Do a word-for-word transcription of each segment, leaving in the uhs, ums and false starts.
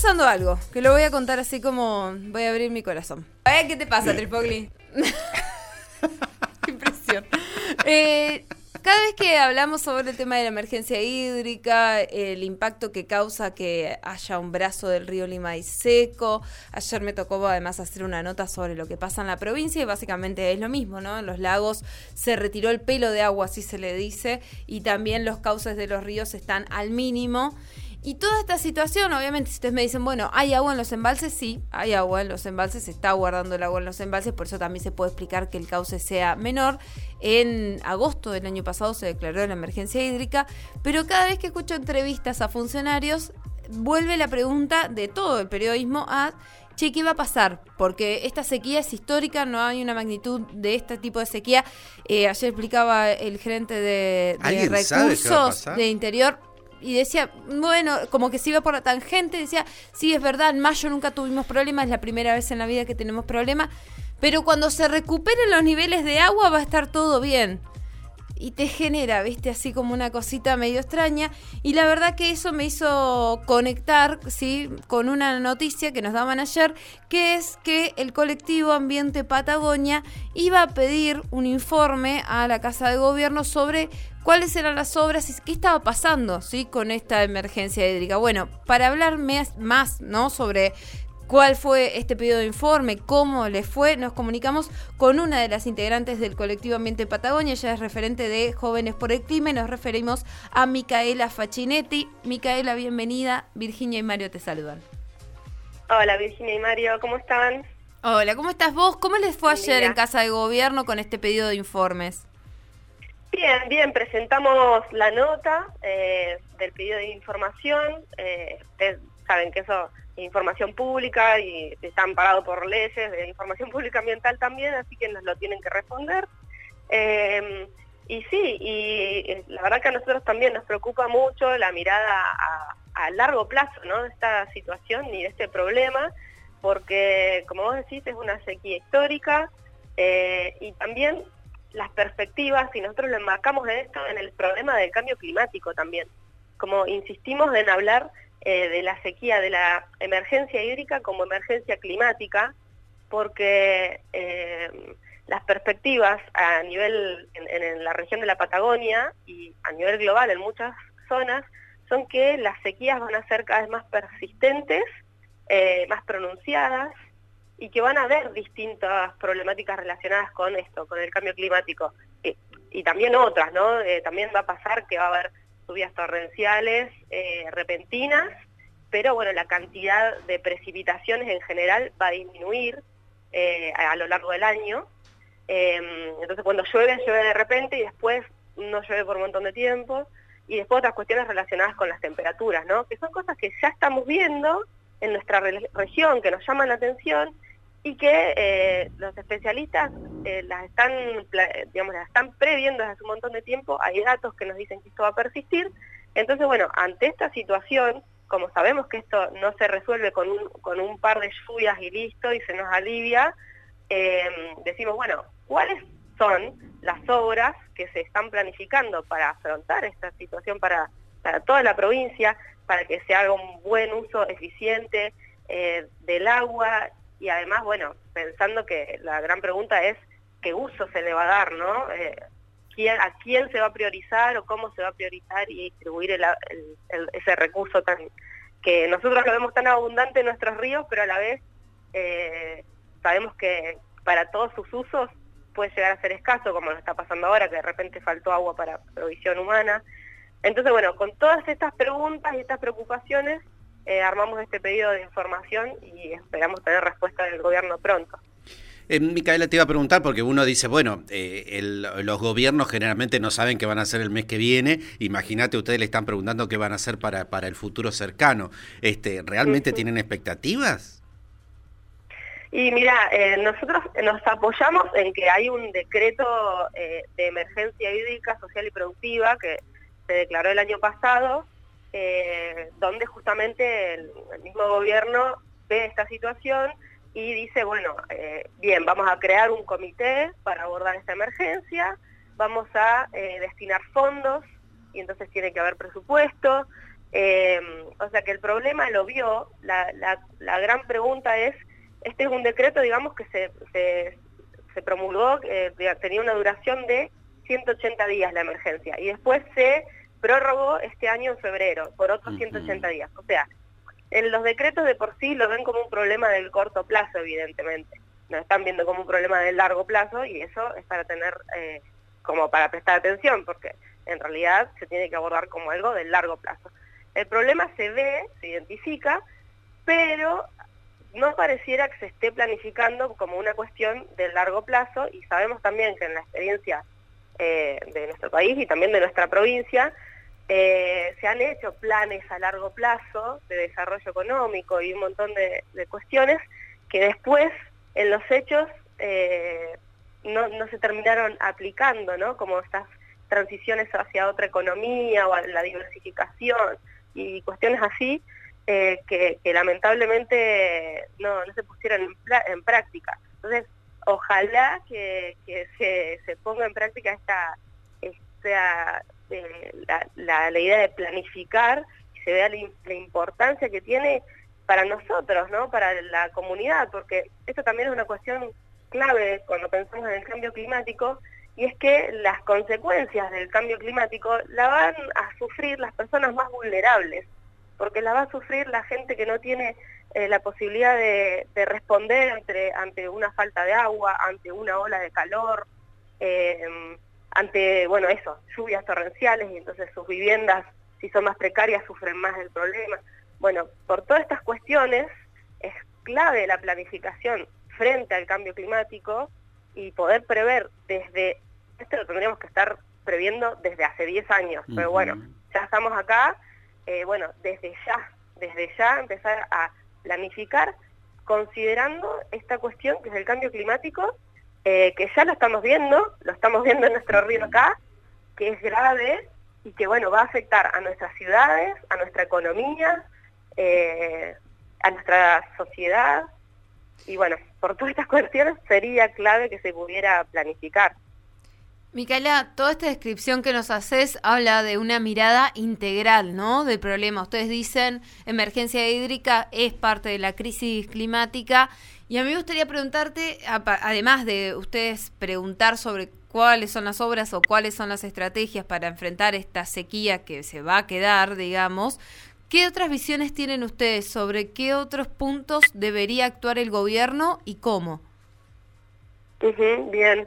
pasando algo, que lo voy a contar así como voy a abrir mi corazón. A ver, ¿qué te pasa, Tripogli? Qué impresión. Eh, cada vez que hablamos sobre el tema de la emergencia hídrica, el impacto que causa que haya un brazo del río Limay seco, ayer me tocó además hacer una nota sobre lo que pasa en la provincia y básicamente es lo mismo, ¿no? En los lagos se retiró el pelo de agua, así se le dice, y también los cauces de los ríos están al mínimo. Y toda esta situación, obviamente, si ustedes me dicen, bueno, ¿hay agua en los embalses? Sí, hay agua en los embalses, se está guardando el agua en los embalses, por eso también se puede explicar que el cauce sea menor. En agosto del año pasado se declaró la emergencia hídrica, pero cada vez que escucho entrevistas a funcionarios, vuelve la pregunta de todo el periodismo a, che, ¿qué va a pasar? Porque esta sequía es histórica, no hay una magnitud de este tipo de sequía. Eh, ayer explicaba el gerente de, de recursos de Interior, y decía, bueno, como que se iba por la tangente, decía, sí, es verdad, en mayo nunca tuvimos problemas, es la primera vez en la vida que tenemos problemas, pero cuando se recuperen los niveles de agua va a estar todo bien. Y te genera, viste, así como una cosita medio extraña, y la verdad que eso me hizo conectar, sí, con una noticia que nos daban ayer, que es que el colectivo Ambiente Patagonia iba a pedir un informe a la Casa de Gobierno sobre cuáles eran las obras y qué estaba pasando, sí, con esta emergencia hídrica. Bueno, para hablar más, ¿no?, sobre cuál fue este pedido de informe, cómo le fue, nos comunicamos con una de las integrantes del colectivo Ambiente Patagonia. Ella es referente de Jóvenes por el Clima y nos referimos a Micaela Facchinetti. Micaela, bienvenida. Virginia y Mario te saludan. Hola Virginia y Mario, ¿cómo están? Hola, ¿cómo estás vos? ¿Cómo les fue ayer Mira. en Casa de Gobierno con este pedido de informes? Bien, bien, presentamos la nota eh, del pedido de información. Eh, ustedes saben que eso información pública y están pagados por leyes de información pública ambiental también, así que nos lo tienen que responder. Eh, y sí, y la verdad que a nosotros también nos preocupa mucho la mirada a, a largo plazo, ¿no?, de esta situación y de este problema, porque como vos decís es una sequía histórica eh, y también las perspectivas, y nosotros lo enmarcamos en esto, en el problema del cambio climático también. Como insistimos en hablar Eh, de la sequía, de la emergencia hídrica como emergencia climática, porque eh, las perspectivas a nivel, en, en la región de la Patagonia y a nivel global en muchas zonas, son que las sequías van a ser cada vez más persistentes, eh, más pronunciadas, y que van a haber distintas problemáticas relacionadas con esto, con el cambio climático, y, y también otras, ¿no? Eh, también va a pasar que va a haber lluvias torrenciales eh, repentinas, pero bueno, la cantidad de precipitaciones en general va a disminuir eh, a, a lo largo del año. Eh, entonces cuando llueve, llueve de repente y después no llueve por un montón de tiempo. Y después otras cuestiones relacionadas con las temperaturas, ¿no?, que son cosas que ya estamos viendo en nuestra re región, que nos llaman la atención y que eh, los especialistas eh, las están, digamos, las están previendo desde hace un montón de tiempo. Hay datos que nos dicen que esto va a persistir. Entonces, bueno, ante esta situación, como sabemos que esto no se resuelve con un, con un par de lluvias y listo, y se nos alivia, eh, decimos, bueno, ¿cuáles son las obras que se están planificando para afrontar esta situación para, para toda la provincia, para que se haga un buen uso eficiente eh, del agua? Y además, bueno, pensando que la gran pregunta es qué uso se le va a dar, ¿no? Eh, ¿quién, ¿A quién se va a priorizar o cómo se va a priorizar y distribuir el, el, el, ese recurso tan que nosotros lo vemos tan abundante en nuestros ríos, pero a la vez eh, sabemos que para todos sus usos puede llegar a ser escaso, como lo está pasando ahora, que de repente faltó agua para provisión humana. Entonces, bueno, con todas estas preguntas y estas preocupaciones, Eh, armamos este pedido de información y esperamos tener respuesta del gobierno pronto. Eh, Micaela, te iba a preguntar, porque uno dice, bueno, eh, el, los gobiernos generalmente no saben qué van a hacer el mes que viene. Imagínate, ustedes le están preguntando qué van a hacer para, para el futuro cercano. Este, ¿realmente uh-huh. tienen expectativas? Y mira, eh, nosotros nos apoyamos en que hay un decreto eh, de emergencia hídrica social y productiva que se declaró el año pasado, Eh, donde justamente el, el mismo gobierno ve esta situación y dice, bueno, eh, bien, vamos a crear un comité para abordar esta emergencia, vamos a eh, destinar fondos, y entonces tiene que haber presupuesto, Eh, o sea que el problema lo vio, la, la, la gran pregunta es, este es un decreto, digamos, que se, se, se promulgó, eh, tenía una duración de ciento ochenta días la emergencia, y después se prorrogó este año en febrero por otros ciento ochenta días. O sea, en los decretos de por sí lo ven como un problema del corto plazo, evidentemente. Lo están viendo como un problema del largo plazo, y eso es para tener, eh, como para prestar atención, porque en realidad se tiene que abordar como algo del largo plazo. El problema se ve, se identifica, pero no pareciera que se esté planificando como una cuestión del largo plazo, y sabemos también que en la experiencia eh, de nuestro país y también de nuestra provincia, eh, se han hecho planes a largo plazo de desarrollo económico y un montón de, de cuestiones que después en los hechos eh, no, no se terminaron aplicando, ¿no? Como estas transiciones hacia otra economía o a la diversificación y cuestiones así, eh, que, que lamentablemente no, no se pusieron en, en práctica. Entonces, ojalá que, que se, se ponga en práctica esta, esta eh, la, la, la idea de planificar, y se vea la, la importancia que tiene para nosotros, ¿no? Para la comunidad, porque esto también es una cuestión clave cuando pensamos en el cambio climático, y es que las consecuencias del cambio climático la van a sufrir las personas más vulnerables, porque la va a sufrir la gente que no tiene eh, la posibilidad de, de responder ante, ante una falta de agua, ante una ola de calor, eh, ante, bueno, eso, lluvias torrenciales, y entonces sus viviendas, si son más precarias, sufren más el problema. Bueno, por todas estas cuestiones es clave la planificación frente al cambio climático, y poder prever desde, esto lo tendríamos que estar previendo desde hace diez años, uh-huh. Pero bueno, ya estamos acá, eh, bueno, desde ya, desde ya empezar a planificar considerando esta cuestión que es el cambio climático, eh, que ya lo estamos viendo, lo estamos viendo en nuestro río acá, que es grave y que bueno, va a afectar a nuestras ciudades, a nuestra economía, eh, a nuestra sociedad, y bueno, por todas estas cuestiones sería clave que se pudiera planificar. Micaela, toda esta descripción que nos haces habla de una mirada integral, ¿no?, del problema. Ustedes dicen emergencia hídrica es parte de la crisis climática, y a mí me gustaría preguntarte, además de ustedes preguntar sobre cuáles son las obras o cuáles son las estrategias para enfrentar esta sequía que se va a quedar, digamos, ¿qué otras visiones tienen ustedes sobre qué otros puntos debería actuar el gobierno y cómo? Uh-huh, bien.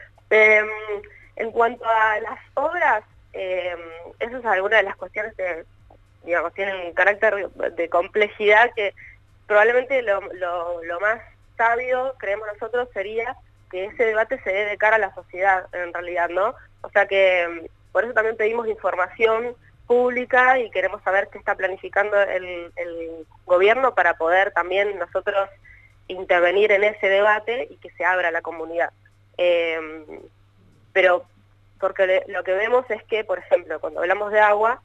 Eh, en cuanto a las obras, eh, eso es alguna de las cuestiones que, digamos, tienen un carácter de complejidad que probablemente lo, lo, lo más sabio, creemos nosotros, sería que ese debate se dé de cara a la sociedad, en realidad, ¿no? O sea que por eso también pedimos información pública y queremos saber qué está planificando el, el gobierno para poder también nosotros intervenir en ese debate y que se abra a la comunidad. Eh, pero porque le, lo que vemos es que, por ejemplo, cuando hablamos de agua,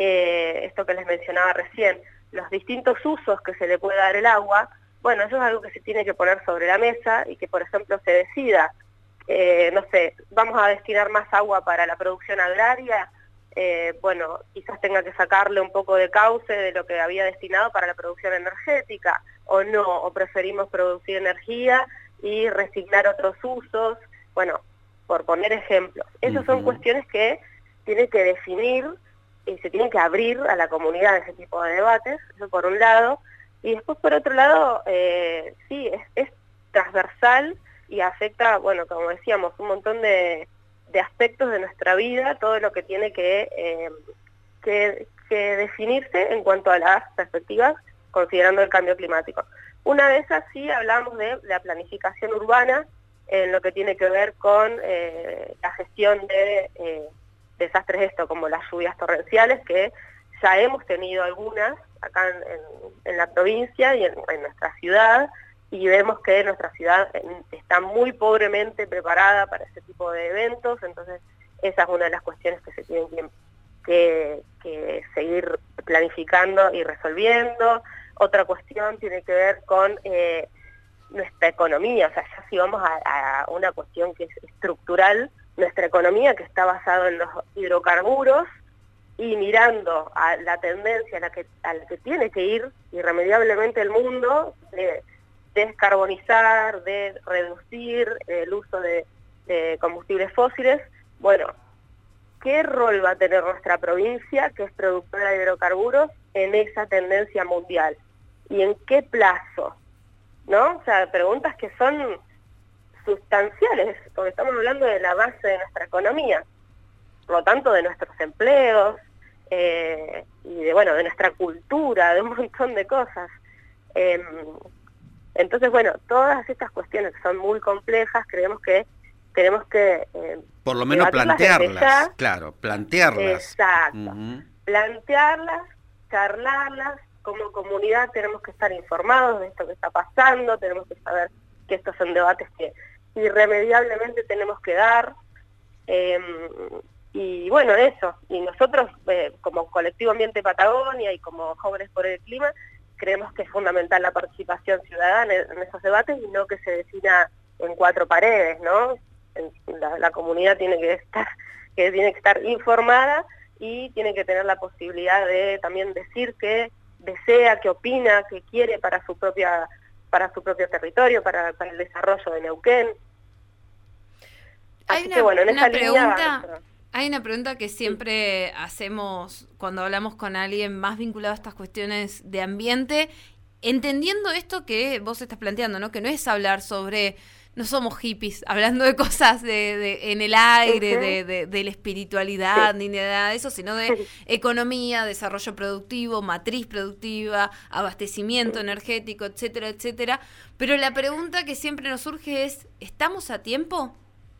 eh, esto que les mencionaba recién, los distintos usos que se le puede dar el agua, bueno, eso es algo que se tiene que poner sobre la mesa y que, por ejemplo, se decida, eh, no sé, vamos a destinar más agua para la producción agraria, eh, bueno, quizás tenga que sacarle un poco de cauce de lo que había destinado para la producción energética, o no, o preferimos producir energía y resignar otros usos, bueno, por poner ejemplos. Esas son cuestiones que tiene que definir y se tienen que abrir a la comunidad ese tipo de debates, eso por un lado, y después por otro lado, eh, sí, es, es transversal y afecta, bueno, como decíamos, un montón de, de aspectos de nuestra vida, todo lo que tiene que, eh, que, que definirse en cuanto a las perspectivas, considerando el cambio climático. Una de esas sí hablamos de la planificación urbana, en lo que tiene que ver con eh, la gestión de eh, desastres esto, como las lluvias torrenciales, que ya hemos tenido algunas acá en, en, en la provincia y en, en nuestra ciudad, y vemos que nuestra ciudad está muy pobremente preparada para ese tipo de eventos, entonces esa es una de las cuestiones que se tienen que, que, que seguir planificando y resolviendo. Otra cuestión tiene que ver con eh, nuestra economía, o sea, ya si vamos a, a una cuestión que es estructural, nuestra economía que está basada en los hidrocarburos, y mirando a la tendencia a la que, a la que tiene que ir irremediablemente el mundo, de descarbonizar, de reducir el uso de, de combustibles fósiles, bueno, ¿qué rol va a tener nuestra provincia, que es productora de hidrocarburos, en esa tendencia mundial? ¿Y en qué plazo? ¿No? O sea, preguntas que son sustanciales, porque estamos hablando de la base de nuestra economía, por lo tanto de nuestros empleos, eh, y de, bueno, de nuestra cultura, de un montón de cosas. Eh, entonces, bueno, todas estas cuestiones que son muy complejas, creemos que tenemos que... Eh, por lo menos plantearlas, ya, claro, plantearlas. Exacto, uh-huh. plantearlas, charlarlas, como comunidad tenemos que estar informados de esto que está pasando, tenemos que saber que estos son debates que irremediablemente tenemos que dar, eh, y bueno, eso, y nosotros eh, como Colectivo Ambiente Patagonia y como Jóvenes por el Clima, creemos que es fundamental la participación ciudadana en, en esos debates y no que se defina en cuatro paredes, ¿no? En, la, la comunidad tiene que estar, que tiene que estar informada y tiene que tener la posibilidad de también decir que desea, que opina, que quiere para su propia para su propio territorio, para, para el desarrollo de Neuquén. Hay una, que, bueno, en una esa pregunta, línea, hay una pregunta que siempre sí. hacemos cuando hablamos con alguien más vinculado a estas cuestiones de ambiente, entendiendo esto que vos estás planteando, ¿no? Que no es hablar sobre, no somos hippies, hablando de cosas de, de en el aire, uh-huh. de, de, de la espiritualidad, sí. ni de nada de eso, sino de sí. economía, desarrollo productivo, matriz productiva, abastecimiento sí. energético, etcétera, etcétera. Pero la pregunta que siempre nos surge es, ¿estamos a tiempo?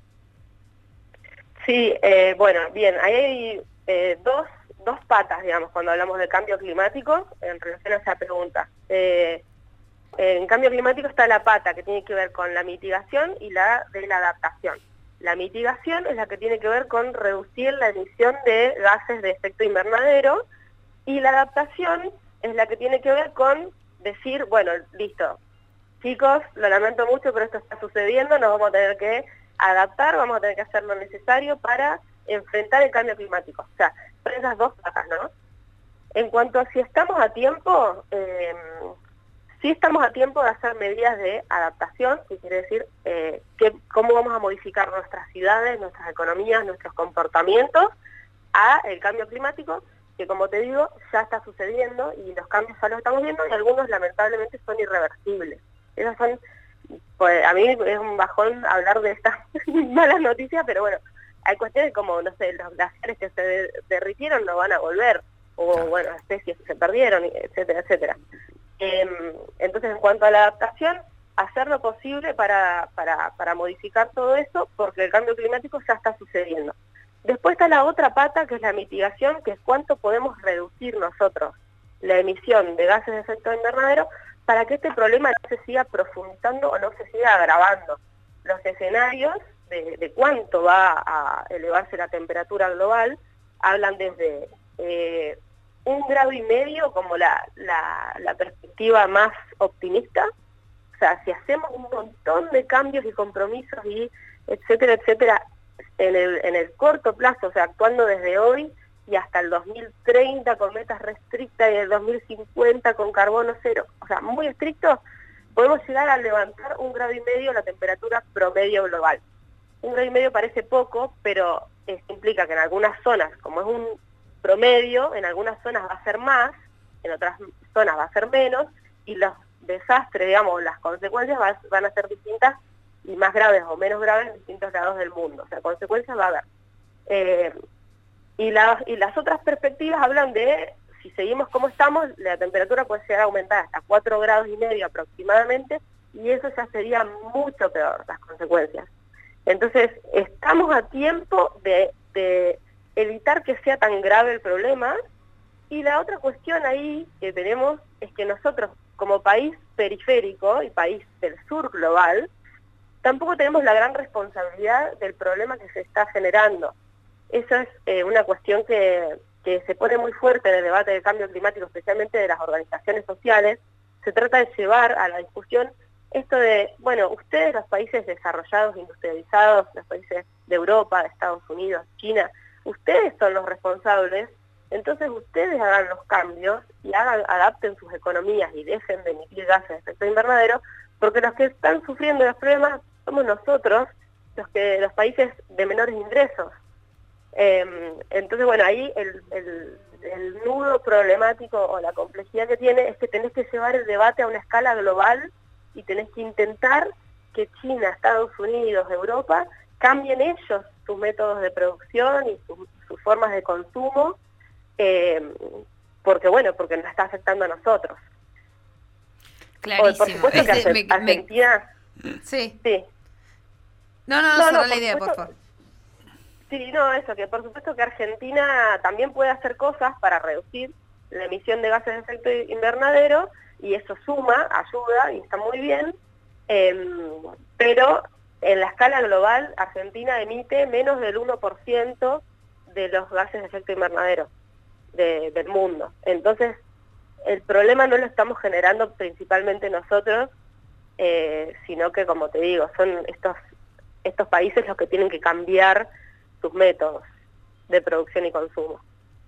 Sí, eh, bueno, bien, ahí hay eh, dos, dos patas, digamos, cuando hablamos de cambio climático, en relación a esa pregunta. Eh, En cambio climático está la pata que tiene que ver con la mitigación y la de la adaptación. La mitigación es la que tiene que ver con reducir la emisión de gases de efecto invernadero y la adaptación es la que tiene que ver con decir, bueno, listo, chicos, lo lamento mucho, pero esto está sucediendo, nos vamos a tener que adaptar, vamos a tener que hacer lo necesario para enfrentar el cambio climático. O sea, son esas dos patas, ¿no? En cuanto a si estamos a tiempo... Eh, Sí estamos a tiempo de hacer medidas de adaptación, que quiere decir eh, que, cómo vamos a modificar nuestras ciudades, nuestras economías, nuestros comportamientos a el cambio climático, que como te digo, ya está sucediendo y los cambios ya los estamos viendo y algunos lamentablemente son irreversibles. Esas son, pues a mí es un bajón hablar de estas malas noticias, pero bueno, hay cuestiones como, no sé, los glaciares que se derritieron no van a volver, o bueno, especies que se perdieron, etcétera, etcétera. Eh, entonces, en cuanto a la adaptación, hacer lo posible para, para, para modificar todo eso, porque el cambio climático ya está sucediendo. Después está la otra pata, que es la mitigación, que es cuánto podemos reducir nosotros la emisión de gases de efecto invernadero para que este problema no se siga profundizando o no se siga agravando. Los escenarios de, de cuánto va a elevarse la temperatura global hablan desde... Eh, un grado y medio como la, la, la perspectiva más optimista. O sea, si hacemos un montón de cambios y compromisos y etcétera, etcétera, en el, en el corto plazo, o sea, actuando desde hoy y hasta el dos mil treinta con metas restrictas y el dos mil cincuenta con carbono cero, o sea, muy estrictos, podemos llegar a levantar un grado y medio la temperatura promedio global. Un grado y medio parece poco, pero esto implica que en algunas zonas, como es un promedio, en algunas zonas va a ser más, en otras zonas va a ser menos, y los desastres, digamos, las consecuencias va, van a ser distintas y más graves o menos graves en distintos lados del mundo. O sea, consecuencias va a haber. Eh, y, la, y las otras perspectivas hablan de, si seguimos como estamos, la temperatura puede llegar a aumentar hasta cuatro grados y medio aproximadamente, y eso ya sería mucho peor, las consecuencias. Entonces, estamos a tiempo de... de evitar que sea tan grave el problema, y la otra cuestión ahí que tenemos es que nosotros como país periférico y país del sur global, tampoco tenemos la gran responsabilidad del problema que se está generando. Eso es eh, una cuestión que, que se pone muy fuerte en el debate del cambio climático, especialmente de las organizaciones sociales. Se trata de llevar a la discusión esto de, bueno, ustedes los países desarrollados, industrializados, los países de Europa, de Estados Unidos, China, ustedes son los responsables Entonces ustedes hagan los cambios y hagan, adapten sus economías y dejen de emitir gases de efecto invernadero, porque los que están sufriendo los problemas somos nosotros, los que los países de menores ingresos. Eh, entonces, bueno, ahí el, el, el nudo problemático o la complejidad que tiene es que tenés que llevar el debate a una escala global y tenés que intentar que China, Estados Unidos, Europa cambien ellos sus métodos de producción y sus, sus formas de consumo, eh, porque bueno, porque nos está afectando a nosotros. Clarísimo. O, por supuesto que Este, Arge- me- Argentina... me- sí. Sí. No, no, no, No, cerrá no, la por idea, por supuesto- favor. Sí, no, eso, que por supuesto que Argentina también puede hacer cosas para reducir la emisión de gases de efecto invernadero, y eso suma, ayuda, y está muy bien, eh, pero en la escala global Argentina emite menos del uno por ciento de los gases de efecto invernadero de, del mundo. Entonces, el problema no lo estamos generando principalmente nosotros, eh, sino que, como te digo, son estos, estos países los que tienen que cambiar sus métodos de producción y consumo.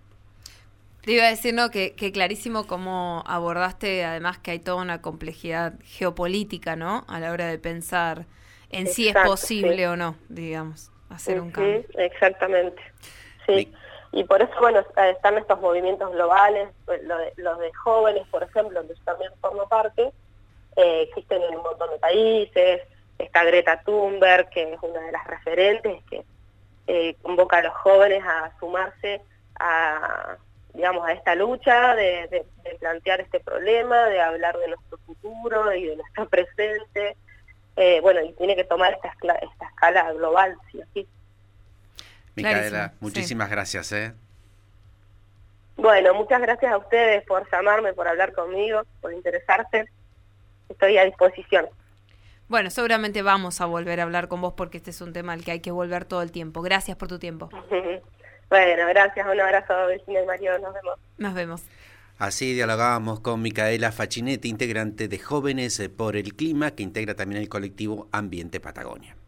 Te iba a decir, ¿no? Que, que clarísimo cómo abordaste, además, que hay toda una complejidad geopolítica, ¿no? A la hora de pensar en si es Exacto, posible sí. o no, digamos, hacer un Ujú, cambio. exactamente. Sí. Mi- Y por eso, bueno, están estos movimientos globales, lo de- los de jóvenes, por ejemplo, donde yo también formo parte, eh, existen en un montón de países. Está Greta Thunberg, que es una de las referentes, que eh, convoca a los jóvenes a sumarse a, digamos, a esta lucha de, de, de plantear este problema, de hablar de nuestro futuro y de nuestro presente. Eh, bueno, y tiene que tomar esta, escala- esta escala global, sí o sí. Micaela, Clarísimo, muchísimas gracias, ¿eh? Bueno, muchas gracias a ustedes por llamarme, por hablar conmigo, por interesarse. Estoy a disposición. Bueno, seguramente vamos a volver a hablar con vos porque este es un tema al que hay que volver todo el tiempo. Gracias por tu tiempo. Bueno, gracias, un abrazo, Virginia y Mario, nos vemos. Nos vemos. Así dialogábamos con Micaela Facchinetti, integrante de Jóvenes por el Clima, que integra también el colectivo Ambiente Patagonia.